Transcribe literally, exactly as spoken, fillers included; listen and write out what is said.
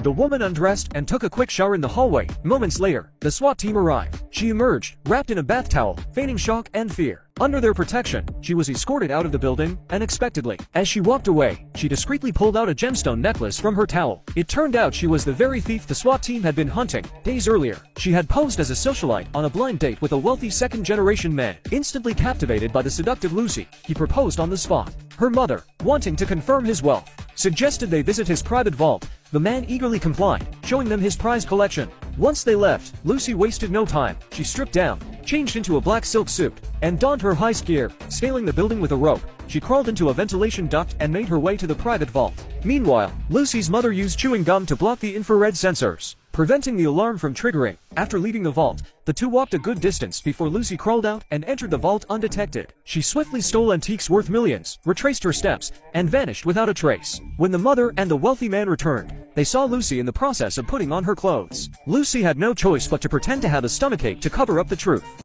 The woman undressed and took a quick shower in the hallway. Moments later, the SWAT team arrived. She emerged, wrapped in a bath towel, feigning shock and fear. Under their protection, she was escorted out of the building, unexpectedly. As she walked away, she discreetly pulled out a gemstone necklace from her towel. It turned out she was the very thief the SWAT team had been hunting. Days earlier, she had posed as a socialite on a blind date with a wealthy second-generation man. Instantly captivated by the seductive Lucy, he proposed on the spot. Her mother, wanting to confirm his wealth, suggested they visit his private vault. The man eagerly complied, showing them his prized collection. Once they left, Lucy wasted no time. She stripped down, changed into a black silk suit, and donned her high gear. Scaling the building with a rope, she crawled into a ventilation duct and made her way to the private vault. Meanwhile, Lucy's mother used chewing gum to block the infrared sensors, preventing the alarm from triggering. After leaving the vault, the two walked a good distance before Lucy crawled out and entered the vault undetected. She swiftly stole antiques worth millions, retraced her steps, and vanished without a trace. When the mother and the wealthy man returned, they saw Lucy in the process of putting on her clothes. Lucy had no choice but to pretend to have a stomachache to cover up the truth.